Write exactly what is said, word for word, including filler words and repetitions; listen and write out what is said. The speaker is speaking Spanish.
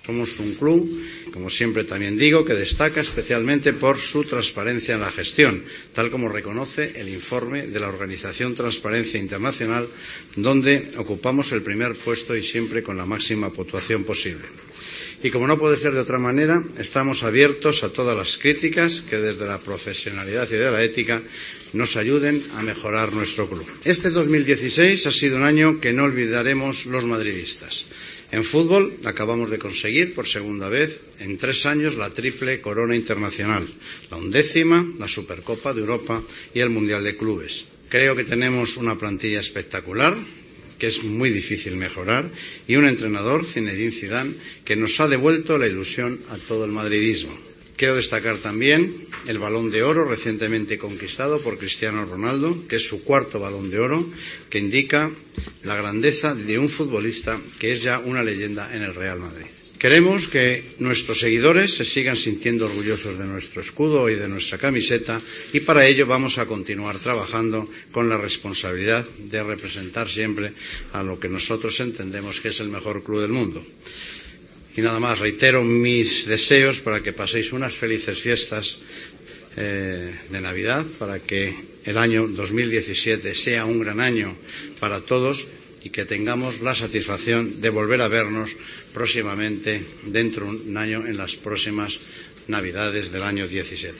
Somos un club, como siempre también digo, que destaca especialmente por su transparencia en la gestión, tal como reconoce el informe de la Organización Transparencia Internacional, donde ocupamos el primer puesto y siempre con la máxima puntuación posible. Y como no puede ser de otra manera, estamos abiertos a todas las críticas que desde la profesionalidad y de la ética nos ayuden a mejorar nuestro club. Este dos mil dieciséis ha sido un año que no olvidaremos los madridistas. En fútbol acabamos de conseguir por segunda vez en tres años la triple corona internacional, la undécima, la Supercopa de Europa y el Mundial de Clubes. Creo que tenemos una plantilla espectacular, que es muy difícil mejorar, y un entrenador, Zinedine Zidane, que nos ha devuelto la ilusión a todo el madridismo. Quiero destacar también el Balón de Oro recientemente conquistado por Cristiano Ronaldo, que es su cuarto Balón de Oro, que indica la grandeza de un futbolista que es ya una leyenda en el Real Madrid. Queremos que nuestros seguidores se sigan sintiendo orgullosos de nuestro escudo y de nuestra camiseta, y para ello vamos a continuar trabajando con la responsabilidad de representar siempre a lo que nosotros entendemos que es el mejor club del mundo. Y nada más, reitero mis deseos para que paséis unas felices fiestas eh, de Navidad, para que el año dos mil diecisiete sea un gran año para todos y que tengamos la satisfacción de volver a vernos próximamente, dentro de un año, en las próximas Navidades del año diecisiete.